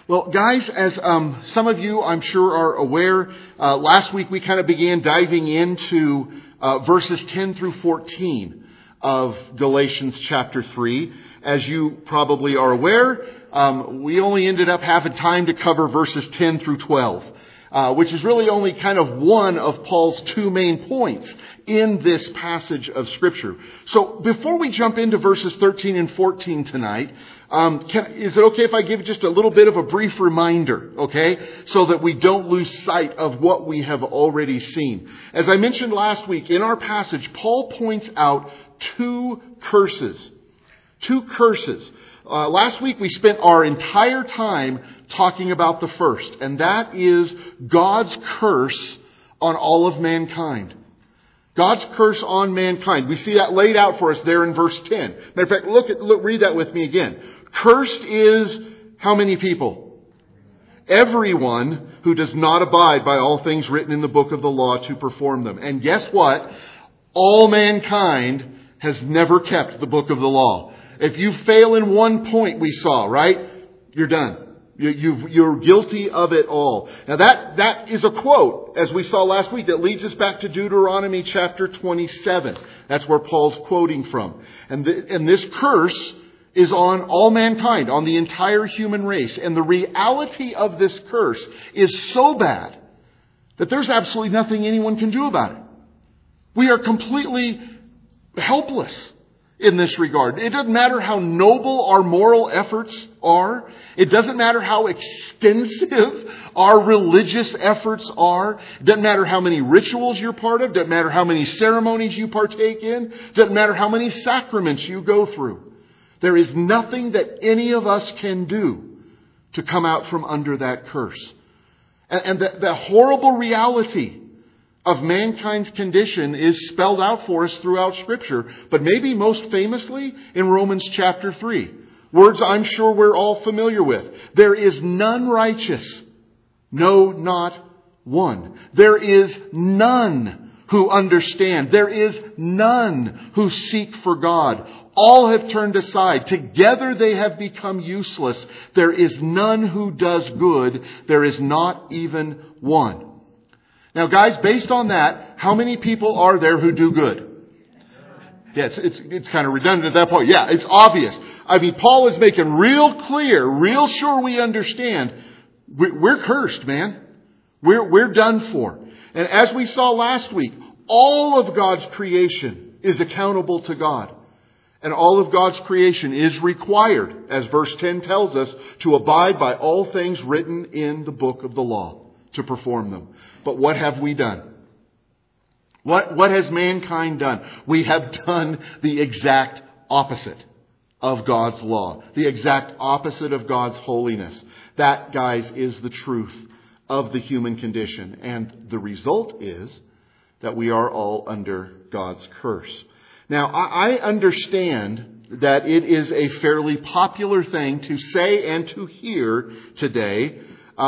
Well, guys, as some of you, I'm sure, are aware, last week we kind of began diving into verses 10 through 14 of Galatians chapter 3. As you probably are aware, we only ended up having time to cover verses 10 through 12, which is really only kind of one of Paul's two main points in this passage of Scripture. So before we jump into verses 13 and 14 tonight, is it okay if I give just a little bit of a brief reminder, okay? So that we don't lose sight of what we have already seen. As I mentioned last week, in our passage, Paul points out two curses. Two curses. Last week we spent our entire time talking about the first, and that is God's curse on all of mankind. God's curse on mankind. We see that laid out for us there in verse 10. Matter of fact, read that with me again. Cursed is how many people? Everyone who does not abide by all things written in the book of the law to perform them. And guess what? All mankind has never kept the book of the law. If you fail in one point, we saw, right? You're done. You're guilty of it all. Now that is a quote, as we saw last week, that leads us back to Deuteronomy chapter 27. That's where Paul's quoting from. And this curse is on all mankind, on the entire human race. And the reality of this curse is so bad that there's absolutely nothing anyone can do about it. We are completely helpless in this regard. It doesn't matter how noble our moral efforts are. It doesn't matter how extensive our religious efforts are. It doesn't matter how many rituals you're part of. It doesn't matter how many ceremonies you partake in. It doesn't matter how many sacraments you go through. There is nothing that any of us can do to come out from under that curse. And the horrible reality of mankind's condition is spelled out for us throughout Scripture, but maybe most famously in Romans chapter 3. Words I'm sure we're all familiar with. There is none righteous. No, not one. There is none who understand. There is none who seek for God. All have turned aside. Together they have become useless. There is none who does good. There is not even one. Now, guys, based on that, how many people are there who do good? Yeah, it's kind of redundant at that point. Yeah, it's obvious. I mean, Paul is making real clear, real sure we understand. We're cursed, man. We're done for. And as we saw last week, all of God's creation is accountable to God. And all of God's creation is required, as verse 10 tells us, to abide by all things written in the book of the law, to perform them. But what have we done? What has mankind done? We have done the exact opposite of God's law. The exact opposite of God's holiness. That, guys, is the truth of the human condition. And the result is that we are all under God's curse. Now, I understand that it is a fairly popular thing to say and to hear today.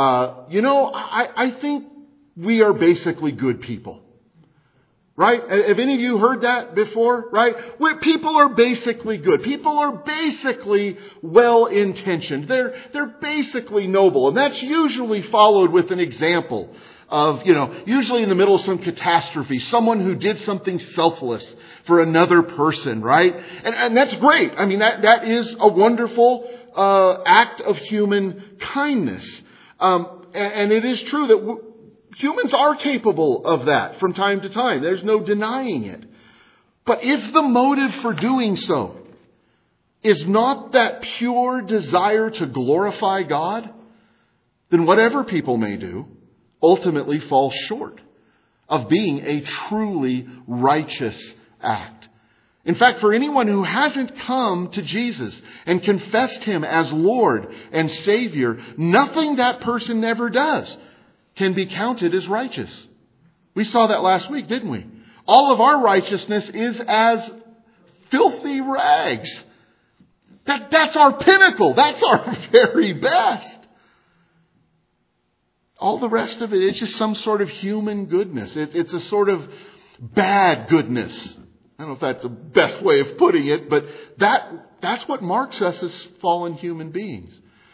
I think we are basically good people. Right? Have any of you heard that before? Right? People are basically good. People are basically well-intentioned. They're basically noble. And that's usually followed with an example of, usually in the middle of some catastrophe, someone who did something selfless for another person, right? And that's great. I mean, that is a wonderful act of human kindness. And it is true that humans are capable of that from time to time. There's no denying it. But if the motive for doing so is not that pure desire to glorify God, then whatever people may do ultimately falls short of being a truly righteous act. In fact, for anyone who hasn't come to Jesus and confessed Him as Lord and Savior, nothing that person ever does can be counted as righteous. We saw that last week, didn't we? All of our righteousness is as filthy rags. That's our pinnacle. That's our very best. All the rest of it is just some sort of human goodness. It's a sort of bad goodness. I don't know if that's the best way of putting it, but that's what marks us as fallen human beings.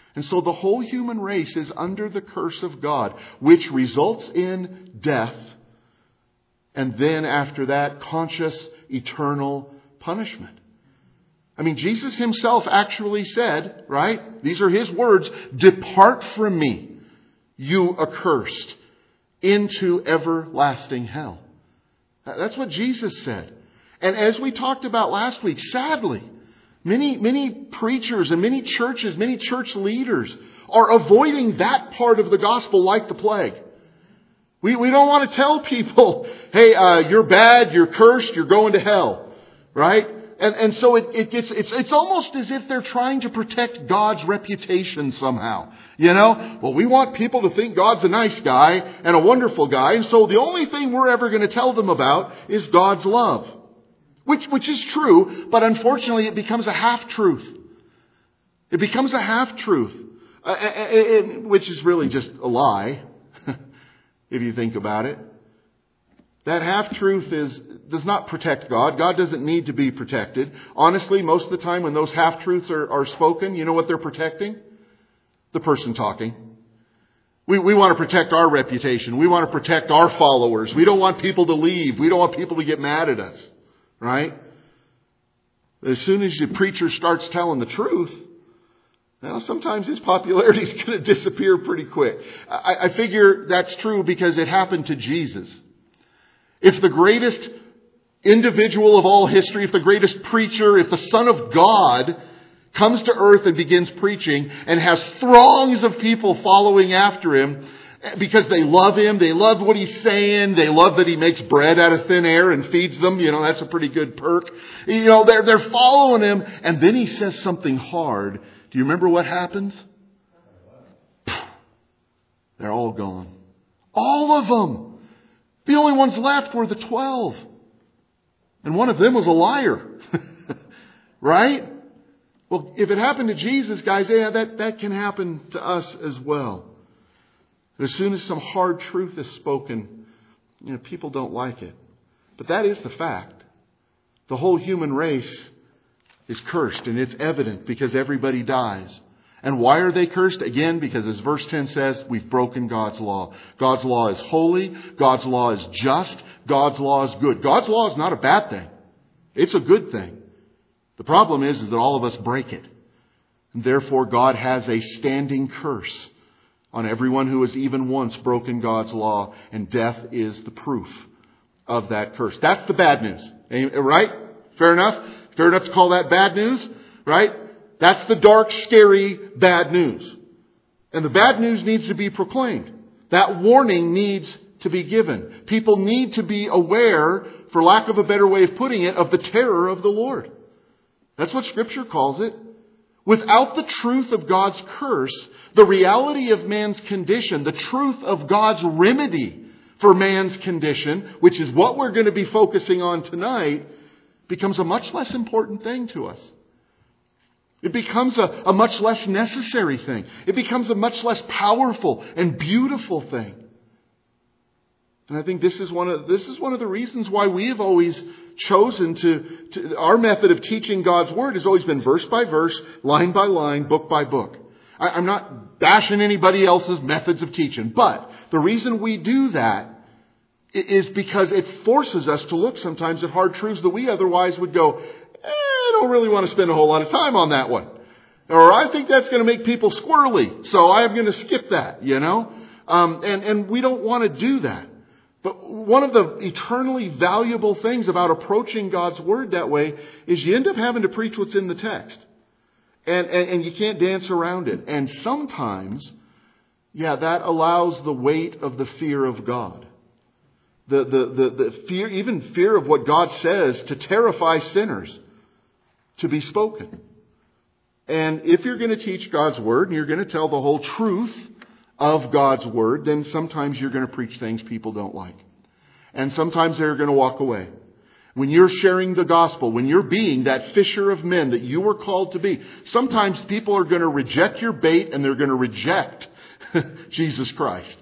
And so the whole human race is under the curse of God, which results in death. And then after that, conscious, eternal punishment. I mean, Jesus himself actually said, right? These are his words, "Depart from me, you accursed, into everlasting hell." That's what Jesus said. And as we talked about last week, sadly, many preachers and many churches, many church leaders are avoiding that part of the gospel like the plague. We don't want to tell people, hey, you're bad, you're cursed, you're going to hell. Right? And so it's almost as if they're trying to protect God's reputation somehow. You know? Well, we want people to think God's a nice guy and a wonderful guy. And so the only thing we're ever going to tell them about is God's love. Which is true, but unfortunately it becomes a half-truth. It becomes a half-truth. Which is really just a lie, if you think about it. That half-truth does not protect God. God doesn't need to be protected. Honestly, most of the time when those half-truths are spoken, you know what they're protecting? The person talking. We want to protect our reputation. We want to protect our followers. We don't want people to leave. We don't want people to get mad at us. Right? As soon as the preacher starts telling the truth, well, sometimes his popularity is going to disappear pretty quick. I figure that's true because it happened to Jesus. If the greatest individual of all history, if the greatest preacher, if the Son of God comes to earth and begins preaching and has throngs of people following after him because they love him, they love what he's saying, they love that he makes bread out of thin air and feeds them, you know, that's a pretty good perk. You know, they're following him, and then he says something hard. Do you remember what happens? They're all gone. All of them. The only ones left were the 12. And one of them was a liar. Right? Well, if it happened to Jesus, guys, yeah, that can happen to us as well. As soon as some hard truth is spoken, you know, people don't like it. But that is the fact. The whole human race is cursed, and it's evident because everybody dies. And why are they cursed? Again, because as verse 10 says, we've broken God's law. God's law is holy. God's law is just. God's law is good. God's law is not a bad thing. It's a good thing. The problem is that all of us break it. And therefore, God has a standing curse on everyone who has even once broken God's law, and death is the proof of that curse. That's the bad news. Right? Fair enough? Fair enough to call that bad news? Right? That's the dark, scary, bad news. And the bad news needs to be proclaimed. That warning needs to be given. People need to be aware, for lack of a better way of putting it, of the terror of the Lord. That's what Scripture calls it. Without the truth of God's curse, the reality of man's condition, the truth of God's remedy for man's condition, which is what we're going to be focusing on tonight, becomes a much less important thing to us. It becomes a much less necessary thing. It becomes a much less powerful and beautiful thing. And I think this is one of the reasons why we have always chosen to our method of teaching God's Word has always been verse by verse, line by line, book by book. I'm not bashing anybody else's methods of teaching, but the reason we do that is because it forces us to look sometimes at hard truths that we otherwise would go, I don't really want to spend a whole lot of time on that one. Or I think that's going to make people squirrely, so I'm going to skip that, you know. And we don't want to do that. But one of the eternally valuable things about approaching God's Word that way is you end up having to preach what's in the text. And you can't dance around it. And sometimes, that allows the weight of the fear of God. The fear, even fear of what God says, to terrify sinners to be spoken. And if you're going to teach God's Word and you're going to tell the whole truth of God's Word, then sometimes you're going to preach things people don't like. And sometimes they're going to walk away. When you're sharing the gospel, when you're being that fisher of men that you were called to be, sometimes people are going to reject your bait and they're going to reject Jesus Christ.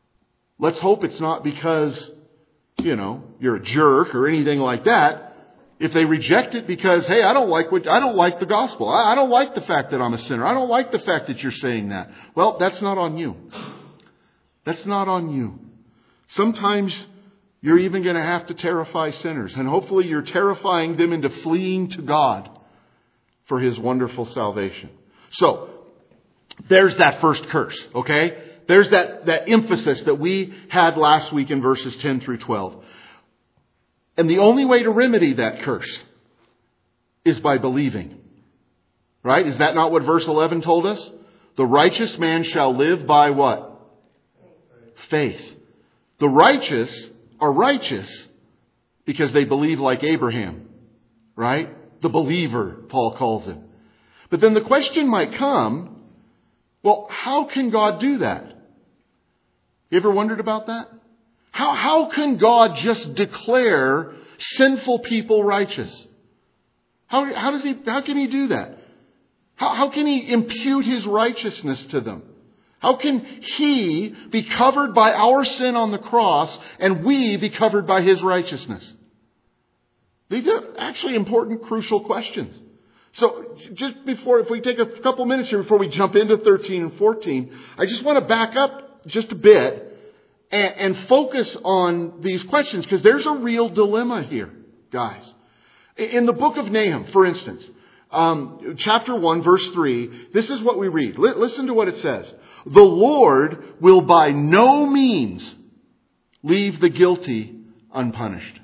Let's hope it's not because, you're a jerk or anything like that. If they reject it because, hey, I don't like the gospel. I don't like the fact that I'm a sinner. I don't like the fact that you're saying that. Well, that's not on you. That's not on you. Sometimes you're even going to have to terrify sinners. And hopefully you're terrifying them into fleeing to God for His wonderful salvation. So, there's that first curse, okay? There's that emphasis that we had last week in verses 10 through 12. And the only way to remedy that curse is by believing. Right? Is that not what verse 11 told us? The righteous man shall live by what? Faith. The righteous are righteous because they believe like Abraham. Right? The believer, Paul calls him. But then the question might come, well, how can God do that? You ever wondered about that? How can God just declare sinful people righteous? How can He do that? How can He impute His righteousness to them? How can He be covered by our sin on the cross and we be covered by His righteousness? These are actually important, crucial questions. So just before, if we take a couple minutes here before we jump into 13 and 14, I just want to back up just a bit and focus on these questions, because there's a real dilemma here, guys. In the book of Nahum, for instance, chapter 1, verse 3, this is what we read. Listen to what it says. The Lord will by no means leave the guilty unpunished.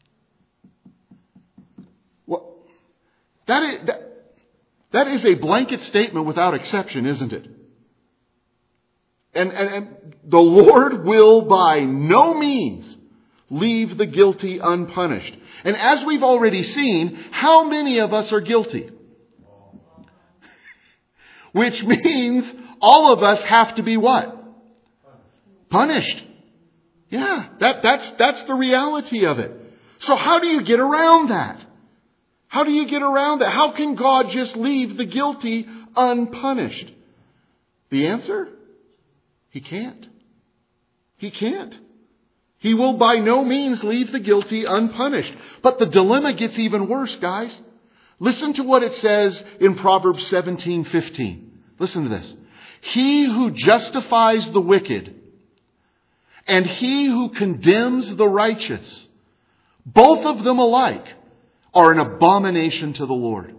Well, that is a blanket statement without exception, isn't it? And the Lord will by no means leave the guilty unpunished. And as we've already seen, how many of us are guilty? Which means all of us have to be what? Punished. Yeah, that's the reality of it. So how do you get around that? How do you get around that? How can God just leave the guilty unpunished? The answer? He can't. He can't. He will by no means leave the guilty unpunished. But the dilemma gets even worse, guys. Listen to what it says in Proverbs 17:15. Listen to this. He who justifies the wicked and he who condemns the righteous, both of them alike, are an abomination to the Lord.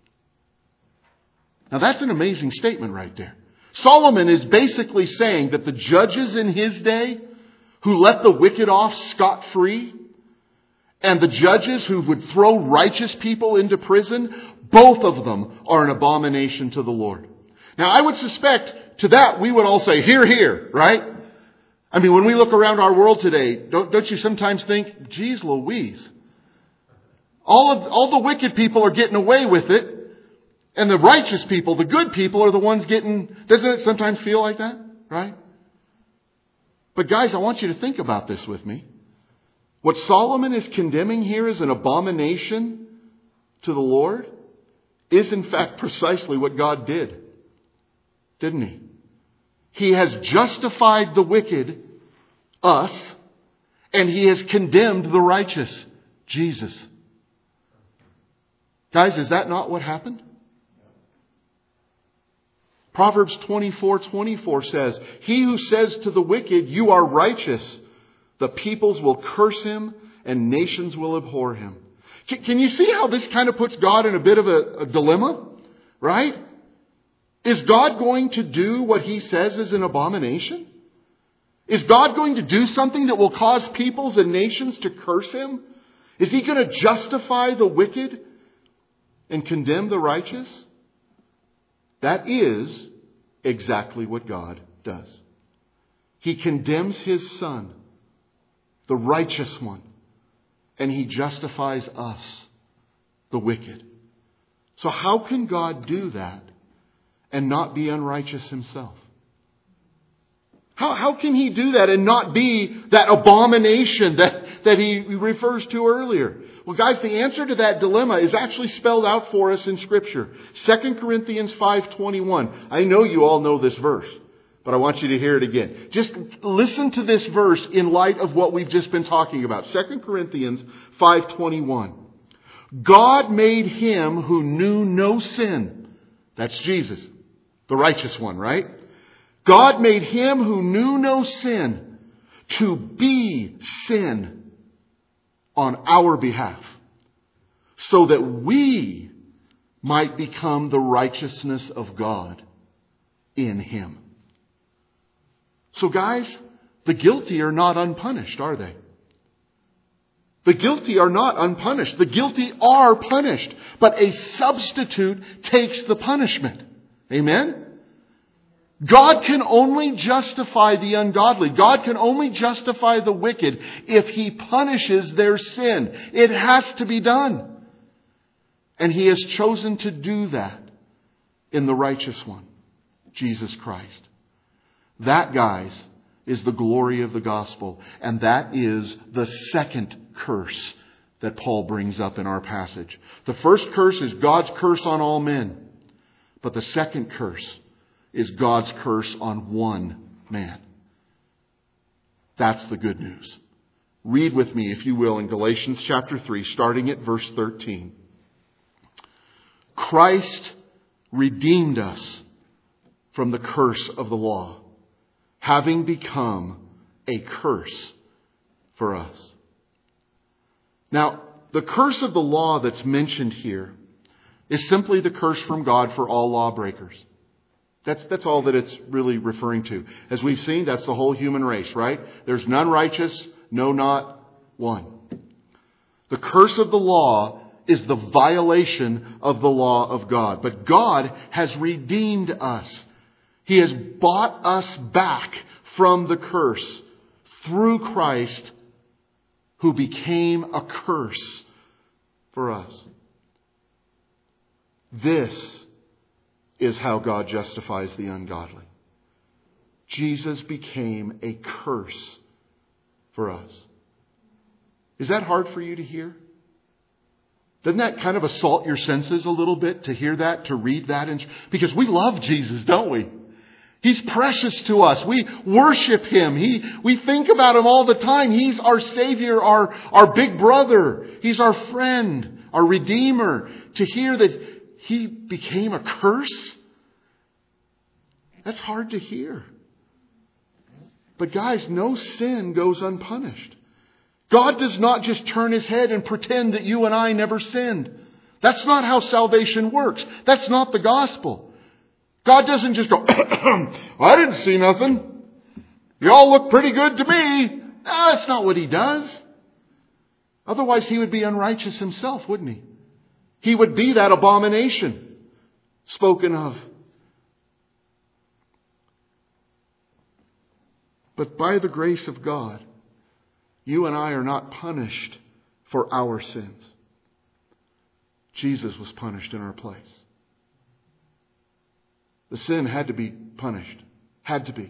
Now that's an amazing statement right there. Solomon is basically saying that the judges in his day who let the wicked off scot-free and the judges who would throw righteous people into prison, both of them are an abomination to the Lord. Now I would suspect to that we would all say, hear, hear, right? I mean, when we look around our world today, don't you sometimes think, geez Louise, all the wicked people are getting away with it. And the righteous people, the good people, are the ones getting... Doesn't it sometimes feel like that? Right? But guys, I want you to think about this with me. What Solomon is condemning here as an abomination to the Lord is in fact precisely what God did. Didn't He? He has justified the wicked, us, and He has condemned the righteous, Jesus. Guys, is that not what happened? Proverbs 24:24 says, he who says to the wicked, you are righteous, the peoples will curse him and nations will abhor him. Can you see how this kind of puts God in a bit of a dilemma? Right? Is God going to do what He says is an abomination? Is God going to do something that will cause peoples and nations to curse Him? Is He going to justify the wicked and condemn the righteous? That is exactly what God does. He condemns His Son, the righteous one, and He justifies us, the wicked. So how can God do that and not be unrighteous Himself? How can He do that and not be that abomination that He refers to earlier? Well, guys, the answer to that dilemma is actually spelled out for us in Scripture. 2 Corinthians 5:21. I know you all know this verse, but I want you to hear it again. Just listen to this verse in light of what we've just been talking about. 2 Corinthians 5:21. God made Him who knew no sin. That's Jesus, the righteous one, right? God made Him who knew no sin to be sin on our behalf, so that we might become the righteousness of God in Him. So guys, the guilty are not unpunished, are they? The guilty are not unpunished. The guilty are punished. But a substitute takes the punishment. Amen? God can only justify the ungodly. God can only justify the wicked if He punishes their sin. It has to be done. And He has chosen to do that in the righteous one, Jesus Christ. That, guys, is the glory of the gospel. And that is the second curse that Paul brings up in our passage. The first curse is God's curse on all men. But the second curse is God's curse on one man. That's the good news. Read with me, if you will, in Galatians chapter 3, starting at verse 13. Christ redeemed us from the curse of the law, having become a curse for us. Now, the curse of the law that's mentioned here is simply the curse from God for all lawbreakers. That's all that it's really referring to. As we've seen, that's the whole human race, right? There's none righteous, no, not one. The curse of the law is the violation of the law of God. But God has redeemed us. He has bought us back from the curse through Christ, who became a curse for us. This is how God justifies the ungodly. Jesus became a curse for us. Is that hard for you to hear? Doesn't that kind of assault your senses a little bit to hear that, to read that? Because we love Jesus, don't we? He's precious to us. We worship Him. We think about Him all the time. He's our Savior, our big brother. He's our friend, our Redeemer. To hear that He became a curse, that's hard to hear. But guys, no sin goes unpunished. God does not just turn His head and pretend that you and I never sinned. That's not how salvation works. That's not the gospel. God doesn't just go, I didn't see nothing. You all look pretty good to me. No, that's not what He does. Otherwise, He would be unrighteous Himself, wouldn't He? He would be that abomination spoken of. But by the grace of God, you and I are not punished for our sins. Jesus was punished in our place. The sin had to be punished. Had to be.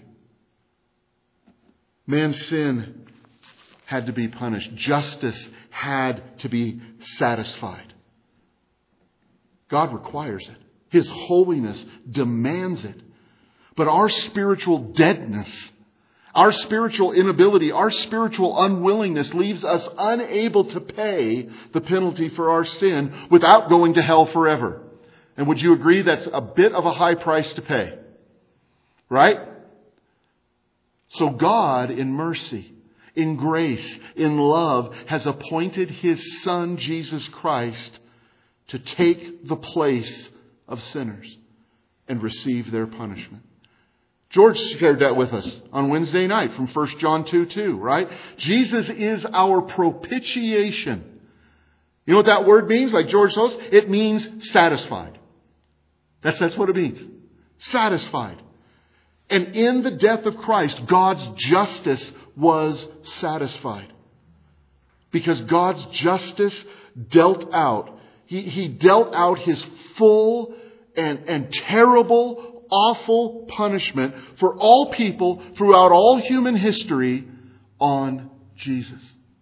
Man's sin had to be punished. Justice had to be satisfied. God requires it. His holiness demands it. But our spiritual deadness, our spiritual inability, our spiritual unwillingness leaves us unable to pay the penalty for our sin without going to hell forever. And would you agree that's a bit of a high price to pay? Right? So God, in mercy, in grace, in love, has appointed His Son, Jesus Christ, to take the place of sinners and receive their punishment. George shared that with us on Wednesday night from 1 John 2:2, right? Jesus is our propitiation. You know what that word means? Like George told us, it means satisfied. That's what it means. Satisfied. And in the death of Christ, God's justice was satisfied. Because God's justice dealt out. He dealt out His full and terrible, awful punishment for all people throughout all human history on Jesus.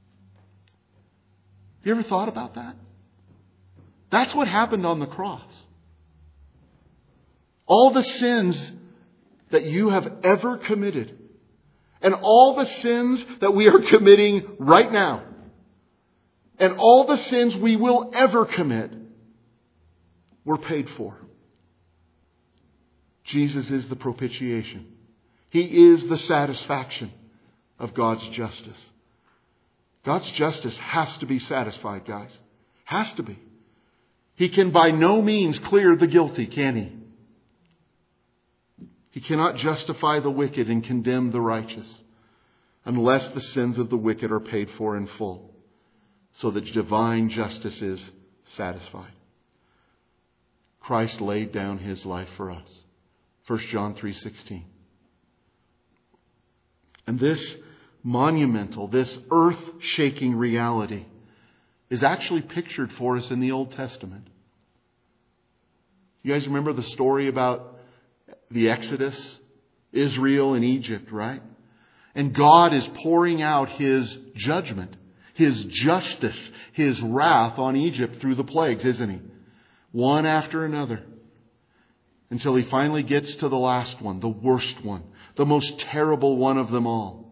You ever thought about that? That's what happened on the cross. All the sins that you have ever committed, and all the sins that we are committing right now, And all the sins we will ever commit were paid for. Jesus is the propitiation. He is the satisfaction of God's justice. God's justice has to be satisfied, guys. Has to be. He can by no means clear the guilty, can He? He cannot justify the wicked and condemn the righteous unless the sins of the wicked are paid for in full, so that divine justice is satisfied. Christ laid down His life for us. 1 John 3:16. And this monumental, this earth-shaking reality is actually pictured for us in the Old Testament. You guys remember the story about the Exodus, Israel and Egypt, right? And God is pouring out His judgment, His justice, His wrath on Egypt through the plagues, isn't He? One after another. Until He finally gets to the last one, the worst one, the most terrible one of them all.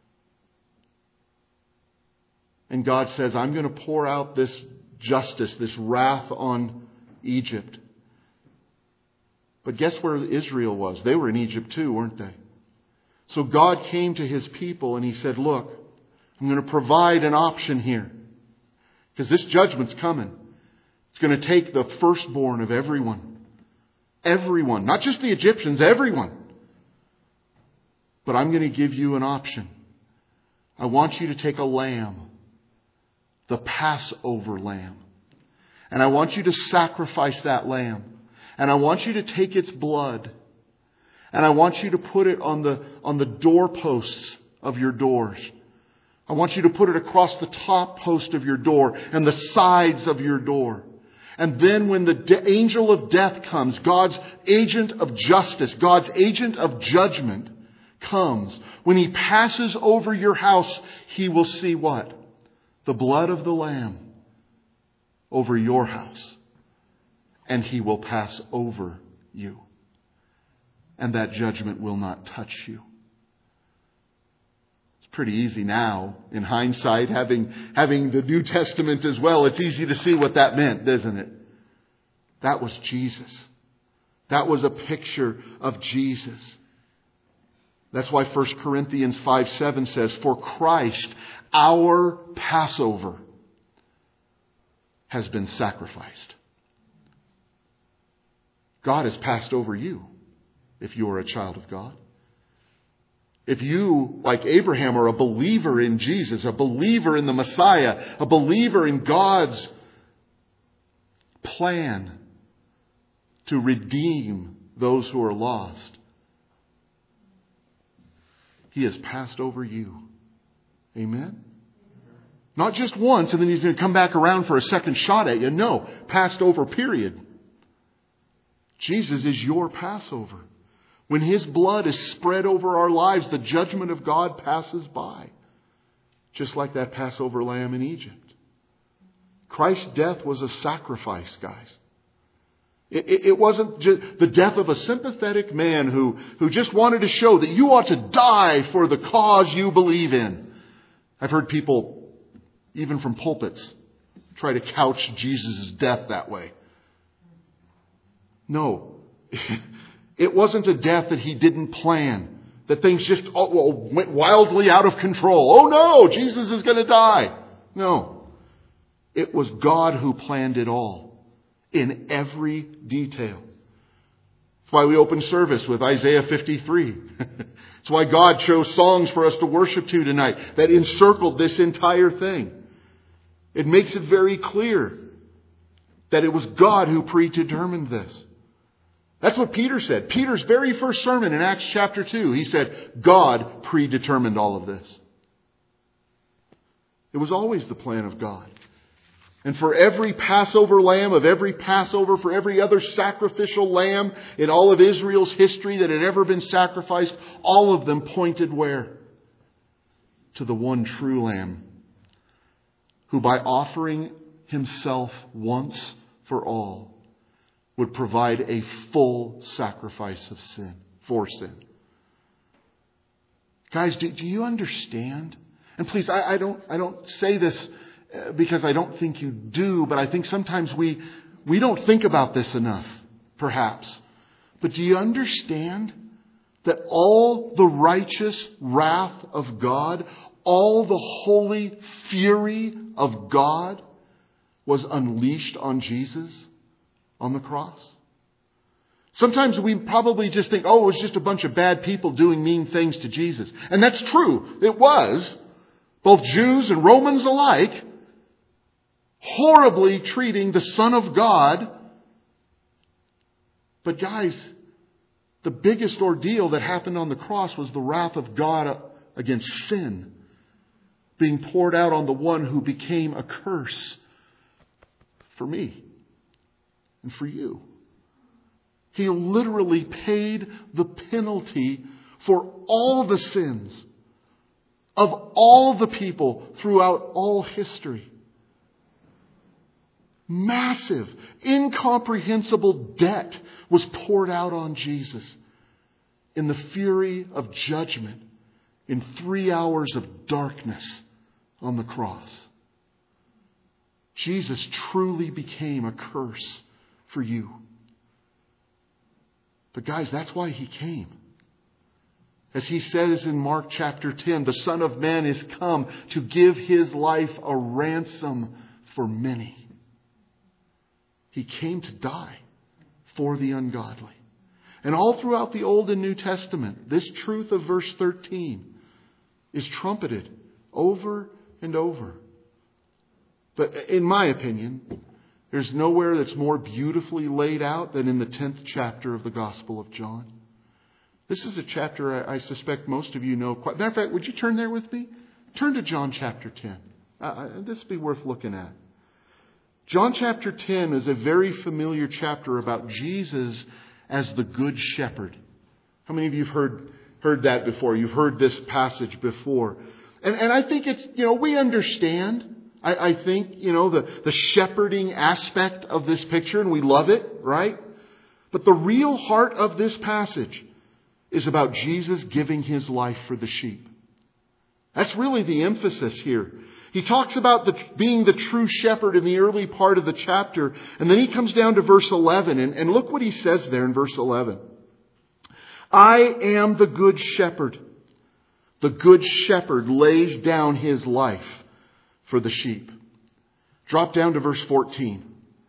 And God says, I'm going to pour out this justice, this wrath on Egypt. But guess where Israel was? They were in Egypt too, weren't they? So God came to His people and He said, look, I'm going to provide an option here. Because this judgment's coming. It's going to take the firstborn of everyone. Everyone. Not just the Egyptians, everyone. But I'm going to give you an option. I want you to take a lamb. The Passover lamb. And I want you to sacrifice that lamb. And I want you to take its blood. And I want you to put it on the doorposts of your doors. I want you to put it across the top post of your door and the sides of your door. And then when the angel of death comes, God's agent of justice, God's agent of judgment comes, when He passes over your house, He will see what? The blood of the Lamb over your house. And He will pass over you. And that judgment will not touch you. It's pretty easy now, in hindsight, having the New Testament as well. It's easy to see what that meant, isn't it? That was Jesus. That was a picture of Jesus. That's why 1 Corinthians 5:7 says, for Christ, our Passover, has been sacrificed. God has passed over you if you are a child of God. If you, like Abraham, are a believer in Jesus, a believer in the Messiah, a believer in God's plan to redeem those who are lost, He has passed over you. Amen? Not just once and then He's going to come back around for a second shot at you. No, passed over, period. Jesus is your Passover. When His blood is spread over our lives, the judgment of God passes by. Just like that Passover lamb in Egypt. Christ's death was a sacrifice, guys. It wasn't just the death of a sympathetic man who just wanted to show that you ought to die for the cause you believe in. I've heard people, even from pulpits, try to couch Jesus' death that way. No. It wasn't a death that He didn't plan. That things just went wildly out of control. Oh no, Jesus is going to die. No. It was God who planned it all. In every detail. That's why we open service with Isaiah 53. It's why God chose songs for us to worship to tonight that encircled this entire thing. It makes it very clear that it was God who predetermined this. That's what Peter said. Peter's very first sermon in Acts chapter 2, he said, God predetermined all of this. It was always the plan of God. And for every Passover lamb of every Passover, for every other sacrificial lamb in all of Israel's history that had ever been sacrificed, all of them pointed where? To the one true Lamb, who by offering Himself once for all, would provide a full sacrifice of sin, for sin. Guys, do you understand? And please, I don't say this because I don't think you do, but I think sometimes we don't think about this enough, perhaps. But do you understand that all the righteous wrath of God, all the holy fury of God was unleashed on Jesus on the cross? Sometimes we probably just think, oh, it was just a bunch of bad people doing mean things to Jesus. And that's true. It was. Both Jews and Romans alike, horribly treating the Son of God. But guys, the biggest ordeal that happened on the cross was the wrath of God against sin being poured out on the one who became a curse for me and for you. He literally paid the penalty for all the sins of all the people throughout all history. Massive, incomprehensible debt was poured out on Jesus in the fury of judgment in 3 hours of darkness on the cross. Jesus truly became a curse for you. But guys, that's why He came. As He says in Mark chapter 10, the Son of Man is come to give His life a ransom for many. He came to die for the ungodly. And all throughout the Old and New Testament, this truth of verse 13 is trumpeted over and over. But in my opinion, there's nowhere that's more beautifully laid out than in the 10th chapter of the Gospel of John. This is a chapter I suspect most of you know. Matter of fact, would you turn there with me? Turn to John chapter 10. This would be worth looking at. John chapter 10 is a very familiar chapter about Jesus as the Good Shepherd. How many of you have heard that before? You've heard this passage before. And I think it's, we understand. I think, the shepherding aspect of this picture, and we love it, right? But the real heart of this passage is about Jesus giving His life for the sheep. That's really the emphasis here. He talks about being the true shepherd in the early part of the chapter. And then he comes down to verse 11. And look what he says there in verse 11. I am the good shepherd. The good shepherd lays down his life for the sheep. Drop down to verse 14.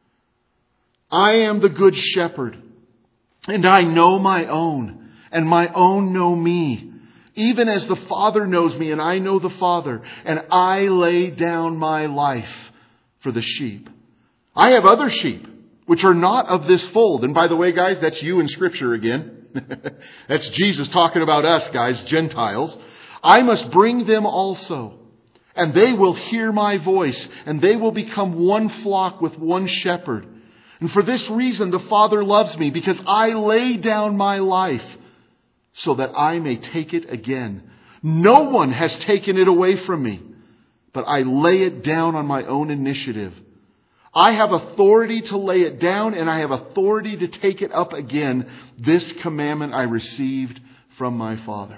I am the good shepherd, and I know my own, and my own know me. Even as the Father knows me, and I know the Father, and I lay down my life for the sheep. I have other sheep, which are not of this fold. And by the way, guys, that's you in Scripture again. That's Jesus talking about us, guys, Gentiles. I must bring them also, and they will hear my voice, and they will become one flock with one shepherd. And for this reason, the Father loves me, because I lay down my life so that I may take it again. No one has taken it away from me, but I lay it down on my own initiative. I have authority to lay it down, and I have authority to take it up again. This commandment I received from my Father.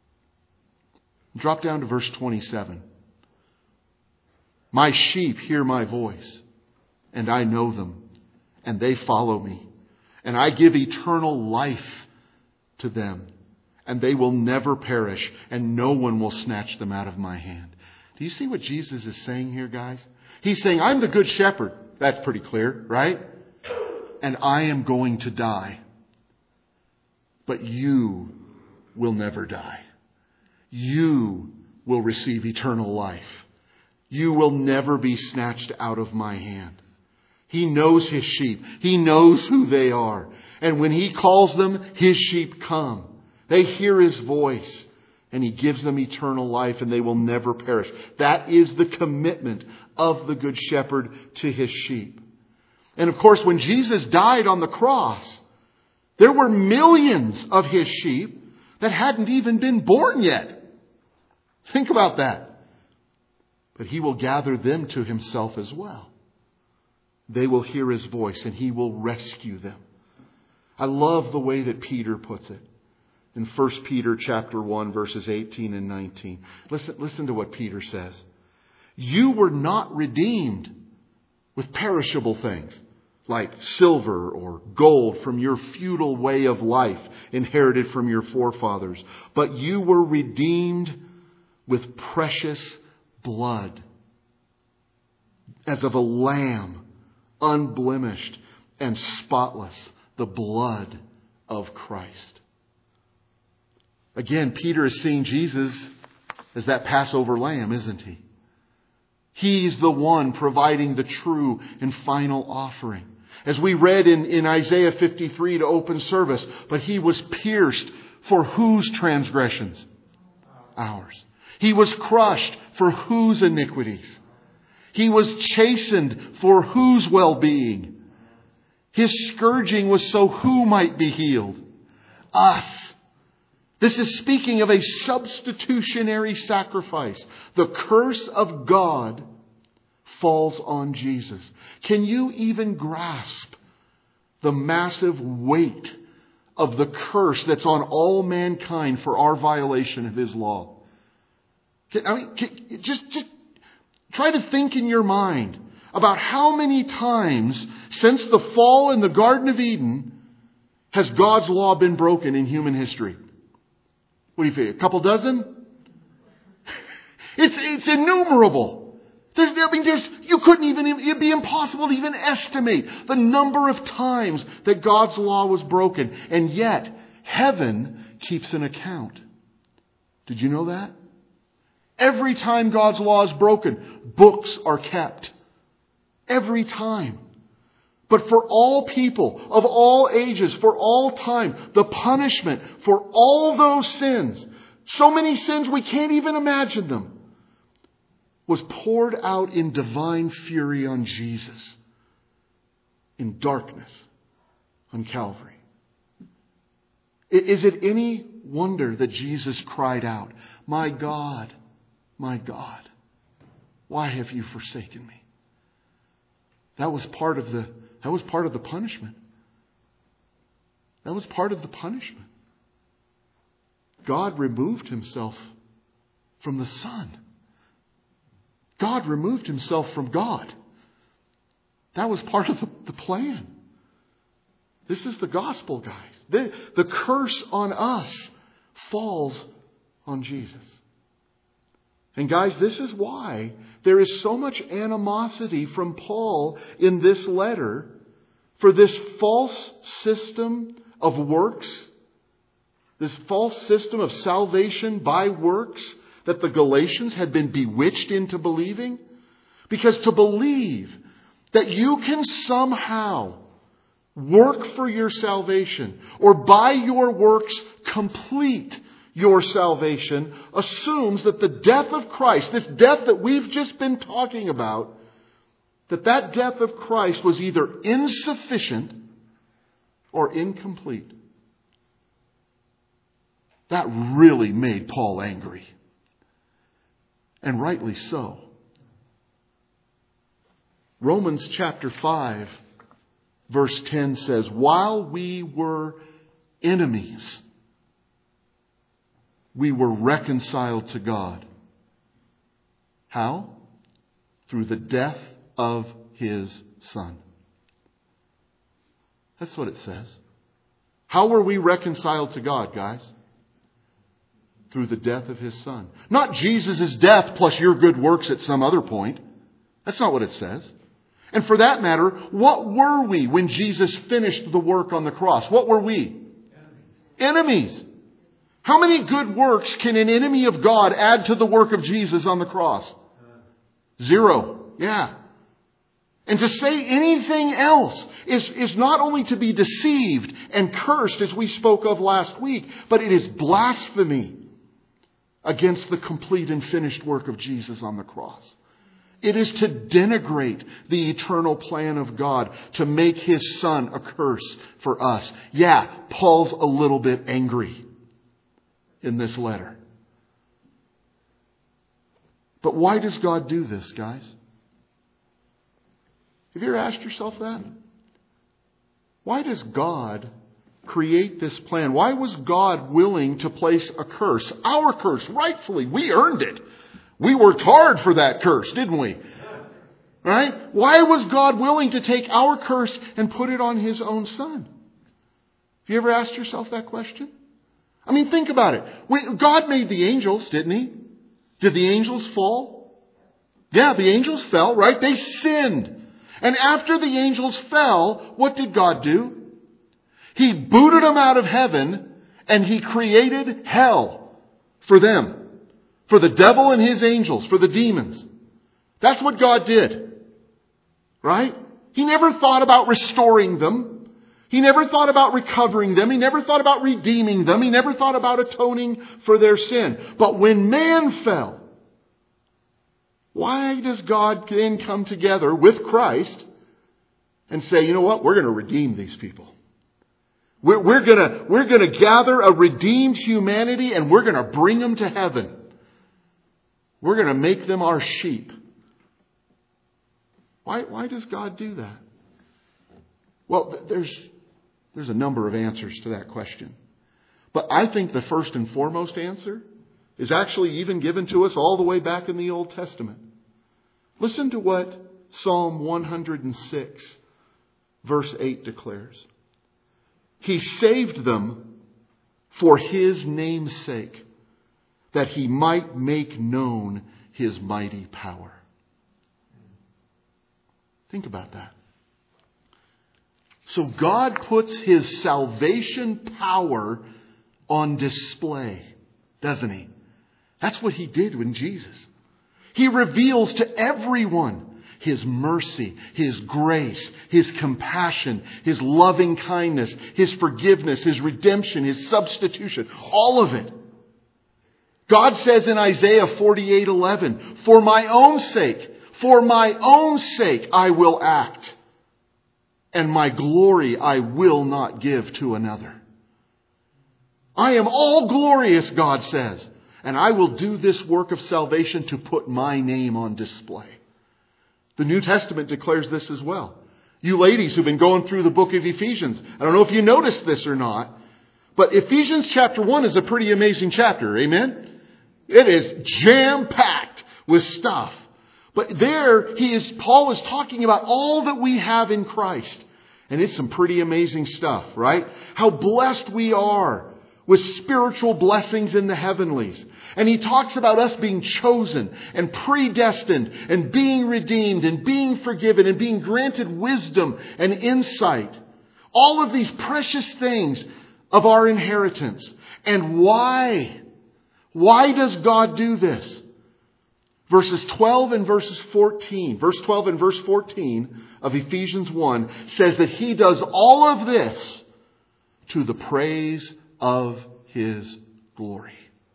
Drop down to verse 27. My sheep hear my voice, and I know them, and they follow me. And I give eternal life to them, and they will never perish, and no one will snatch them out of my hand. Do you see what Jesus is saying here, guys? He's saying, I'm the good shepherd. That's pretty clear, right? And I am going to die. But you will never die. You will receive eternal life. You will never be snatched out of my hand. He knows His sheep. He knows who they are. And when He calls them, His sheep come. They hear His voice, and He gives them eternal life, and they will never perish. That is the commitment of the Good Shepherd to His sheep. And of course, when Jesus died on the cross, there were millions of His sheep that hadn't even been born yet. Think about that. But He will gather them to Himself as well. They will hear His voice, and He will rescue them. I love the way that Peter puts it. In 1 Peter chapter 1, verses 18 and 19. Listen to what Peter says. You were not redeemed with perishable things like silver or gold from your feudal way of life inherited from your forefathers, but you were redeemed with precious blood, as of a lamb, unblemished and spotless, the blood of Christ. Again, Peter is seeing Jesus as that Passover lamb, isn't he? He's the one providing the true and final offering. As we read in Isaiah 53 to open service, but he was pierced for whose transgressions? Ours. He was crushed for whose iniquities? He was chastened for whose well-being? His scourging was so who might be healed? Us. This is speaking of a substitutionary sacrifice. The curse of God falls on Jesus. Can you even grasp the massive weight of the curse that's on all mankind for our violation of His law? Just try to think in your mind about how many times since the fall in the Garden of Eden has God's law been broken in human history? What do you figure? A couple dozen? It's innumerable. You couldn't even, it'd be impossible to even estimate the number of times that God's law was broken. And yet, heaven keeps an account. Did you know that? Every time God's law is broken, books are kept. Every time. But for all people, of all ages, for all time, the punishment for all those sins, so many sins we can't even imagine them, was poured out in divine fury on Jesus, in darkness on Calvary. Is it any wonder that Jesus cried out, my God, why have you forsaken me? That was part of the punishment. That was part of the punishment. God removed Himself from the Son. God removed Himself from God. That was part of the plan. This is the gospel, guys. The curse on us falls on Jesus. And guys, this is why there is so much animosity from Paul in this letter for this false system of works, this false system of salvation by works that the Galatians had been bewitched into believing. Because to believe that you can somehow work for your salvation or by your works complete your salvation assumes that the death of Christ, this death that we've just been talking about, that death of Christ was either insufficient or incomplete. That really made Paul angry. And rightly so. Romans chapter 5, verse 10 says, while we were enemies, we were reconciled to God. How? Through the death of His Son. That's what it says. How were we reconciled to God, guys? Through the death of His Son. Not Jesus' death plus your good works at some other point. That's not what it says. And for that matter, what were we when Jesus finished the work on the cross? What were we? Enemies. How many good works can an enemy of God add to the work of Jesus on the cross? 0. Yeah. And to say anything else is not only to be deceived and cursed, as we spoke of last week, but it is blasphemy against the complete and finished work of Jesus on the cross. It is to denigrate the eternal plan of God to make His Son a curse for us. Yeah, Paul's a little bit angry in this letter. But why does God do this, guys? Have you ever asked yourself that? Why does God create this plan? Why was God willing to place a curse? Our curse, rightfully. We earned it. We worked hard for that curse, didn't we? Right? Why was God willing to take our curse and put it on His own Son? Have you ever asked yourself that question? I mean, think about it. God made the angels, didn't He? Did the angels fall? Yeah, the angels fell, right? They sinned. And after the angels fell, what did God do? He booted them out of heaven and He created hell for them. For the devil and his angels, for the demons. That's what God did. Right? He never thought about restoring them. He never thought about recovering them. He never thought about redeeming them. He never thought about atoning for their sin. But when man fell, why does God then come together with Christ and say, you know what? We're going to redeem these people. We're going to gather a redeemed humanity and we're going to bring them to heaven. We're going to make them our sheep. Why does God do that? Well, there's a number of answers to that question. But I think the first and foremost answer is actually even given to us all the way back in the Old Testament. Listen to what Psalm 106, verse 8 declares. He saved them for His name's sake, that He might make known His mighty power. Think about that. So God puts His salvation power on display, doesn't He? That's what He did with Jesus. He reveals to everyone His mercy, His grace, His compassion, His loving kindness, His forgiveness, His redemption, His substitution, all of it. God says in Isaiah 48:11, for my own sake, I will act, and my glory I will not give to another. I am all glorious, God says, and I will do this work of salvation to put my name on display. The New Testament declares this as well. You ladies who've been going through the book of Ephesians, I don't know if you noticed this or not, but Ephesians chapter 1 is a pretty amazing chapter. Amen? It is jam-packed with stuff. But there, Paul is talking about all that we have in Christ. And it's some pretty amazing stuff, right? How blessed we are with spiritual blessings in the heavenlies. And he talks about us being chosen and predestined and being redeemed and being forgiven and being granted wisdom and insight. All of these precious things of our inheritance. And why? Why does God do this? Verses 12 and verses 14, verse 12 and verse 14 of Ephesians 1 says that He does all of this to the praise of His glory.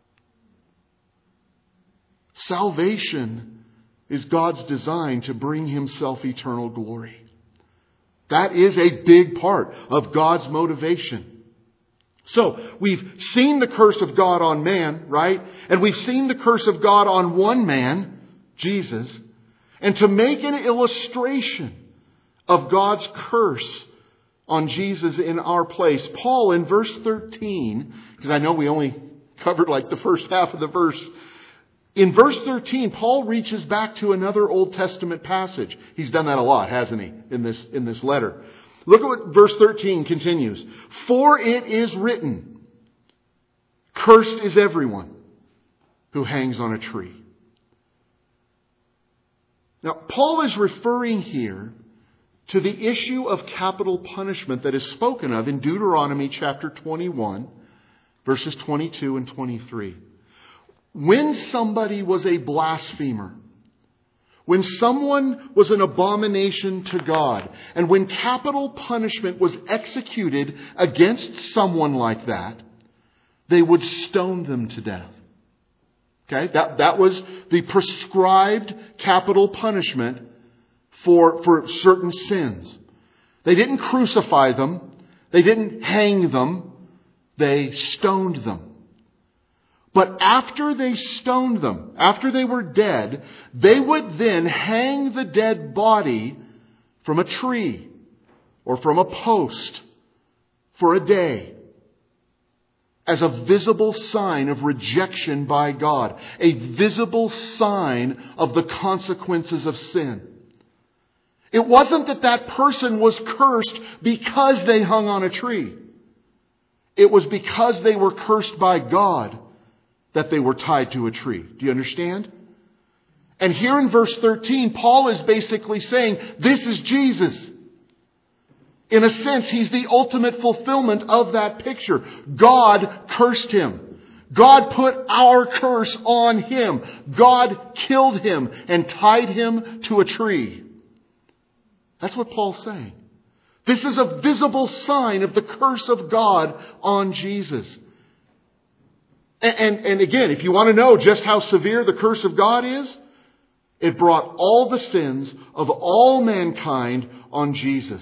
Salvation is God's design to bring Himself eternal glory. That is a big part of God's motivation. So, we've seen the curse of God on man, right? And we've seen the curse of God on one man, Jesus. And to make an illustration of God's curse on Jesus in our place, Paul in verse 13, because I know we only covered like the first half of the verse. In verse 13, Paul reaches back to another Old Testament passage. He's done that a lot, hasn't he, in this letter. Look at what verse 13 continues. For it is written, cursed is everyone who hangs on a tree. Now, Paul is referring here to the issue of capital punishment that is spoken of in Deuteronomy chapter 21, verses 22 and 23. When somebody was a blasphemer, when someone was an abomination to God, and when capital punishment was executed against someone like that, they would stone them to death. Okay? That was the prescribed capital punishment for certain sins. They didn't crucify them. They didn't hang them. They stoned them. But after they stoned them, after they were dead, they would then hang the dead body from a tree or from a post for a day. as a visible sign of rejection by God, a visible sign of the consequences of sin. It wasn't that that person was cursed because they hung on a tree. It was because they were cursed by God that they were tied to a tree. Do you understand? And here in verse 13, Paul is basically saying, this is Jesus. In a sense, He's the ultimate fulfillment of that picture. God cursed Him. God put our curse on Him. God killed Him and tied Him to a tree. That's what Paul's saying. This is a visible sign of the curse of God on Jesus. And again, if you want to know just how severe the curse of God is, it brought all the sins of all mankind on Jesus.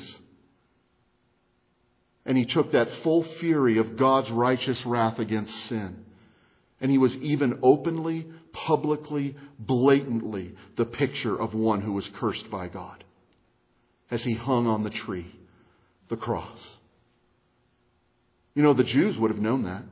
And He took that full fury of God's righteous wrath against sin. And He was even openly, publicly, blatantly the picture of one who was cursed by God as He hung on the tree, the cross. You know, the Jews would have known that.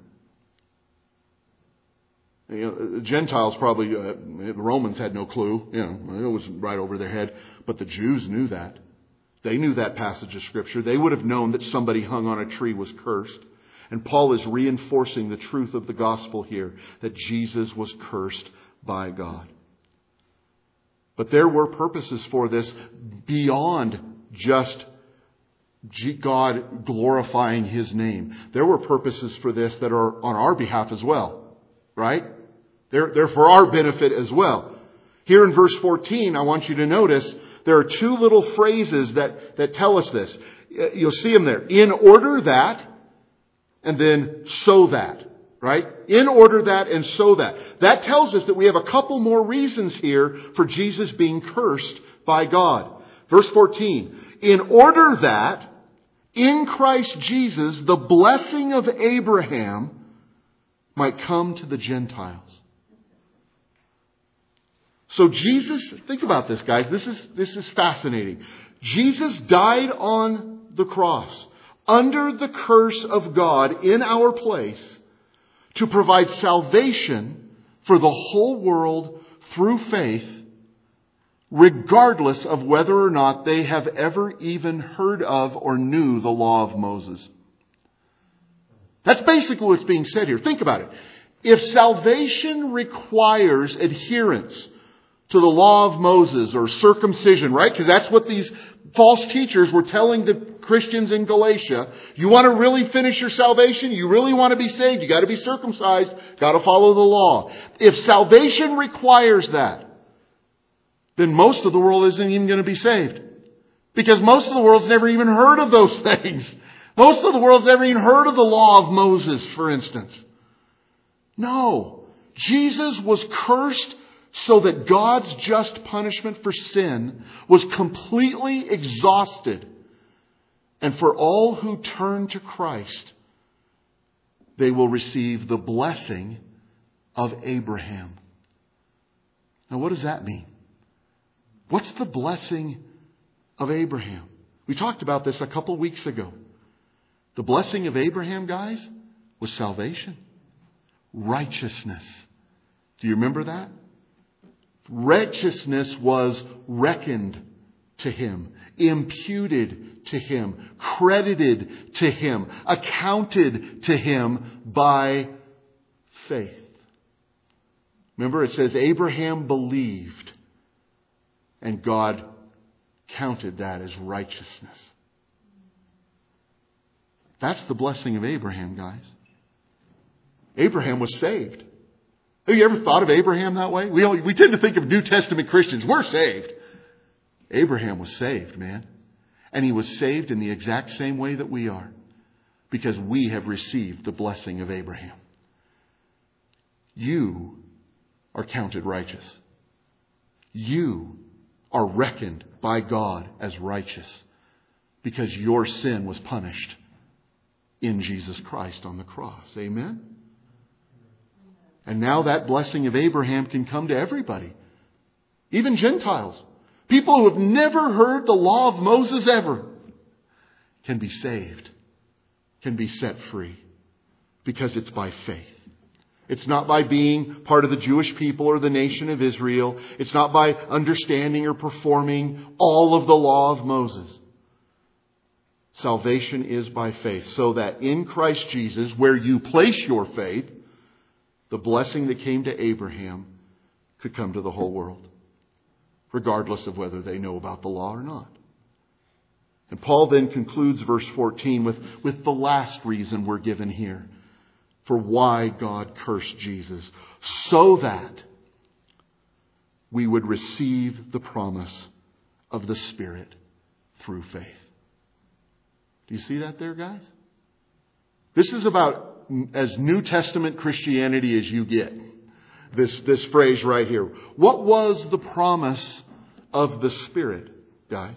You know, the Gentiles probably, the Romans had no clue. You know, it was right over their head. But the Jews knew that. They knew that passage of Scripture. They would have known that somebody hung on a tree was cursed. And Paul is reinforcing the truth of the gospel here, that Jesus was cursed by God. But there were purposes for this beyond just God glorifying His name. There were purposes for this that are on our behalf as well. Right? They're for our benefit as well. Here in verse 14, I want you to notice there are two little phrases that tell us this. You'll see them there. In order that, and then so that. Right? In order that and so that. That tells us that we have a couple more reasons here for Jesus being cursed by God. Verse 14. In order that in Christ Jesus the blessing of Abraham might come to the Gentiles. So Jesus, think about this, guys. This is fascinating. Jesus died on the cross under the curse of God in our place to provide salvation for the whole world through faith, regardless of whether or not they have ever even heard of or knew the law of Moses. That's basically what's being said here. Think about it. If salvation requires adherence to the law of Moses or circumcision, right? Because that's what these false teachers were telling the Christians in Galatia. You want to really finish your salvation? You really want to be saved? You got to be circumcised. Got to follow the law. If salvation requires that, then most of the world isn't even going to be saved. Because most of the world's never even heard of those things. Most of the world's never even heard of the law of Moses, for instance. No. Jesus was cursed so that God's just punishment for sin was completely exhausted. And for all who turn to Christ, they will receive the blessing of Abraham. Now, what does that mean? What's the blessing of Abraham? We talked about this a couple weeks ago. The blessing of Abraham, guys, was salvation. Righteousness. Do you remember that? Righteousness was reckoned to him, imputed to him, credited to him, accounted to him by faith. Remember, it says Abraham believed and God counted that as righteousness. That's the blessing of Abraham, guys. Abraham was saved. Have you ever thought of Abraham that way? We tend to think of New Testament Christians. We're saved. Abraham was saved, man. And he was saved in the exact same way that we are. Because we have received the blessing of Abraham. You are counted righteous. You are reckoned by God as righteous. Because your sin was punished in Jesus Christ on the cross. Amen? And now that blessing of Abraham can come to everybody. Even Gentiles. People who have never heard the law of Moses ever can be saved. Can be set free. Because it's by faith. It's not by being part of the Jewish people or the nation of Israel. It's not by understanding or performing all of the law of Moses. Salvation is by faith, so that in Christ Jesus, where you place your faith, the blessing that came to Abraham could come to the whole world, regardless of whether they know about the law or not. And Paul then concludes verse 14 with the last reason we're given here for why God cursed Jesus, so that we would receive the promise of the Spirit through faith. Do you see that there, guys? This is about as New Testament Christianity as you get. This phrase right here. What was the promise of the Spirit, guys?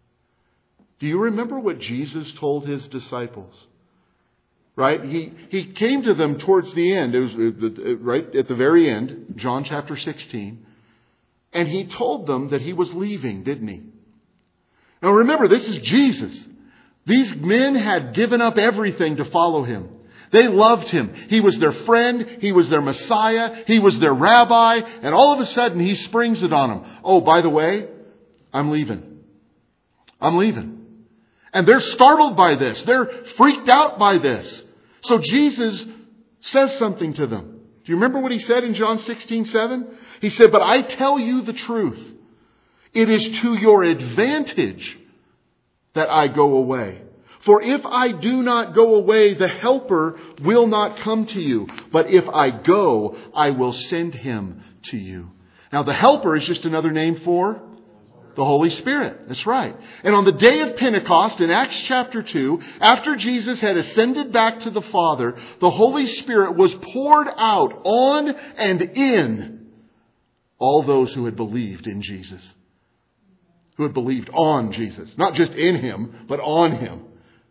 Do you remember what Jesus told His disciples? Right? He came to them towards the end. It was right at the very end, John chapter 16. And He told them that He was leaving, didn't He? Now remember, this is Jesus. These men had given up everything to follow Him. They loved Him. He was their friend. He was their Messiah. He was their rabbi. And all of a sudden, He springs it on them. Oh, by the way, I'm leaving. I'm leaving. And they're startled by this. They're freaked out by this. So Jesus says something to them. Do you remember what He said in John 16:7? He said, "But I tell you the truth. It is to your advantage that I go away. For if I do not go away, the Helper will not come to you. But if I go, I will send Him to you." Now, the Helper is just another name for the Holy Spirit. That's right. And on the day of Pentecost in Acts chapter 2, after Jesus had ascended back to the Father, the Holy Spirit was poured out on and in all those who had believed in Jesus. Who had believed on Jesus. Not just in Him, but on Him.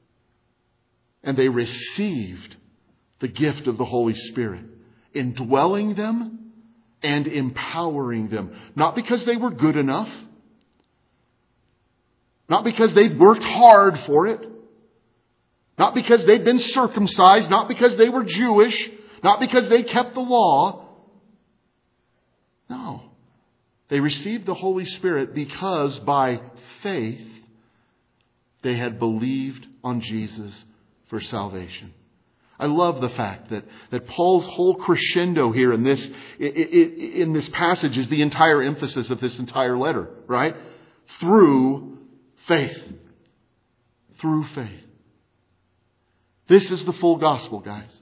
And they received the gift of the Holy Spirit, indwelling them and empowering them. Not because they were good enough. Not because they'd worked hard for it. Not because they'd been circumcised. Not because they were Jewish. Not because they kept the law. No. They received the Holy Spirit because by faith they had believed on Jesus for salvation. I love the fact that Paul's whole crescendo here in this passage is the entire emphasis of this entire letter, right? Through faith. Through faith. This is the full gospel, guys.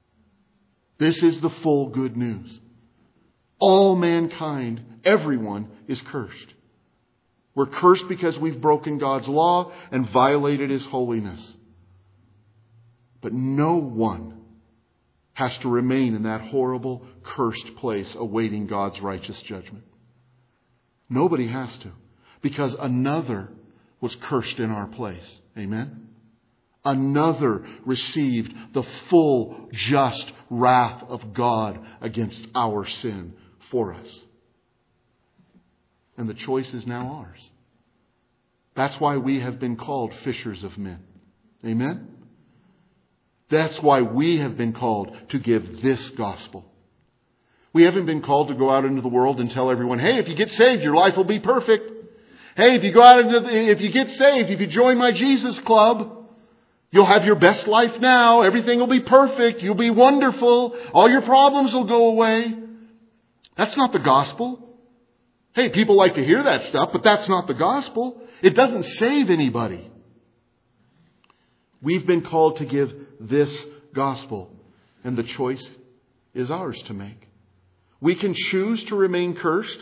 This is the full good news. All mankind, everyone is cursed. We're cursed because we've broken God's law and violated His holiness. But no one has to remain in that horrible, cursed place awaiting God's righteous judgment. Nobody has to. Because another was cursed in our place. Amen? Another received the full, just wrath of God against our sin for us. And the choice is now ours. That's why we have been called fishers of men. Amen? That's why we have been called to give this gospel. We haven't been called to go out into the world and tell everyone, hey, if you get saved, your life will be perfect. Hey, if you get saved, if you join my Jesus club, you'll have your best life now. Everything will be perfect. You'll be wonderful. All your problems will go away. That's not the gospel. Hey, people like to hear that stuff, but that's not the gospel. It doesn't save anybody. We've been called to give this gospel, and the choice is ours to make. We can choose to remain cursed.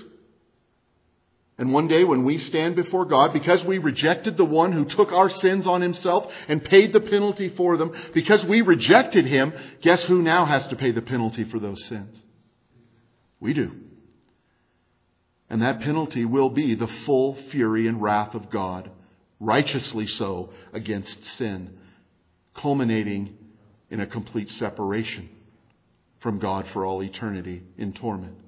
And one day when we stand before God, because we rejected the one who took our sins on Himself and paid the penalty for them, because we rejected Him, guess who now has to pay the penalty for those sins? We do. And that penalty will be the full fury and wrath of God, righteously so, against sin, culminating in a complete separation from God for all eternity in torment.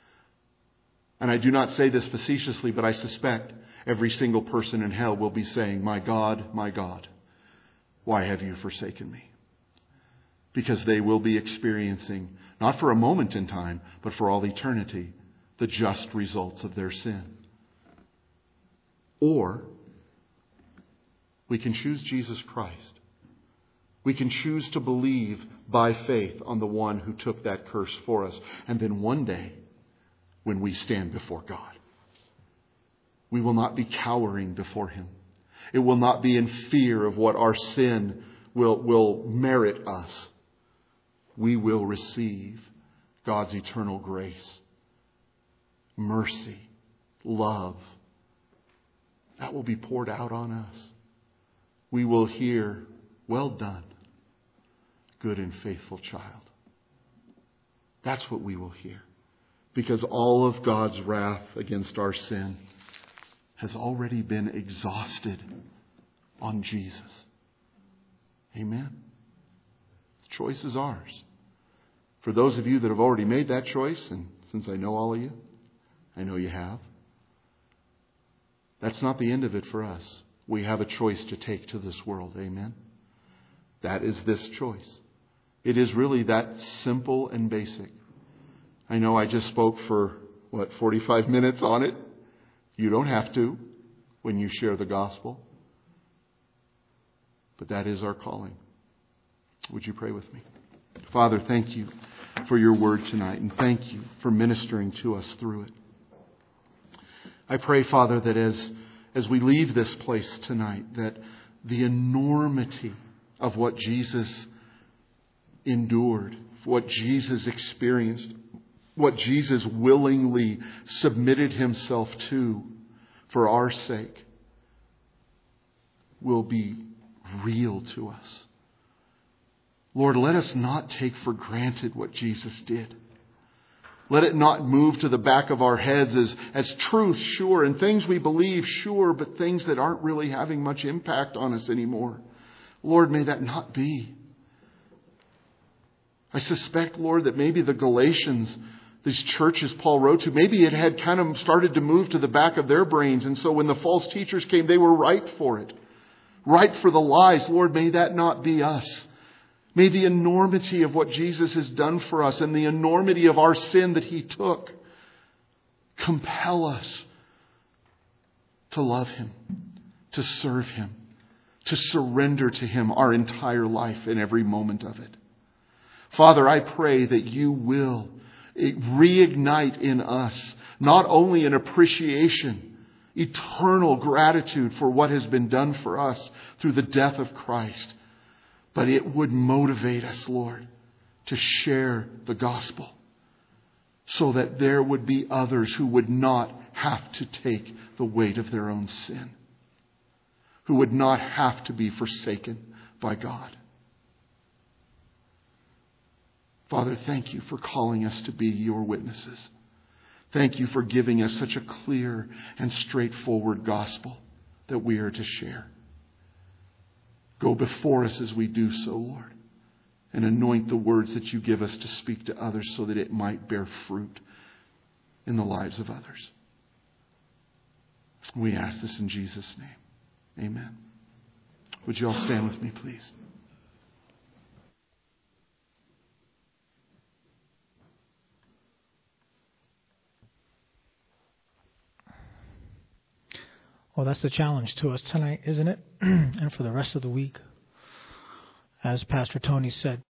And I do not say this facetiously, but I suspect every single person in hell will be saying, my God, why have you forsaken me? because they will be experiencing, not for a moment in time, but for all eternity, the just results of their sin. Or we can choose Jesus Christ. We can choose to believe by faith on the one who took that curse for us. And then one day, when we stand before God, we will not be cowering before Him. It will not be in fear of what our sin will merit us. We will receive God's eternal grace, mercy, love. That will be poured out on us. We will hear, "Well done, good and faithful child." That's what we will hear. Because all of God's wrath against our sin has already been exhausted on Jesus. Amen. The choice is ours. For those of you that have already made that choice, and since I know all of you, I know you have, that's not the end of it for us. We have a choice to take to this world. Amen. That is this choice. It is really that simple and basic. I know I just spoke for, 45 minutes on it. You don't have to when you share the gospel. But that is our calling. Would you pray with me? Father, thank you for your word tonight, and thank you for ministering to us through it. I pray, Father, that as we leave this place tonight, that the enormity of what Jesus endured, what Jesus experienced, what Jesus willingly submitted Himself to for our sake, will be real to us. Lord, let us not take for granted what Jesus did. Let it not move to the back of our heads as truth, sure, and things we believe, sure, but things that aren't really having much impact on us anymore. Lord, may that not be. I suspect, Lord, that maybe the Galatians, these churches Paul wrote to, maybe it had kind of started to move to the back of their brains. And so when the false teachers came, they were ripe for it. Ripe for the lies. Lord, may that not be us. May the enormity of what Jesus has done for us and the enormity of our sin that He took compel us to love Him, to serve Him, to surrender to Him our entire life in every moment of it. Father, I pray that you will reignite in us not only an appreciation, eternal gratitude for what has been done for us through the death of Christ, but it would motivate us, Lord, to share the gospel so that there would be others who would not have to take the weight of their own sin, who would not have to be forsaken by God. Father, thank you for calling us to be your witnesses. Thank you for giving us such a clear and straightforward gospel that we are to share. Go before us as we do so, Lord, and anoint the words that you give us to speak to others so that it might bear fruit in the lives of others. We ask this in Jesus' name. Amen. Would you all stand with me, please? Well, that's the challenge to us tonight, isn't it? And for the rest of the week. As Pastor Tony said,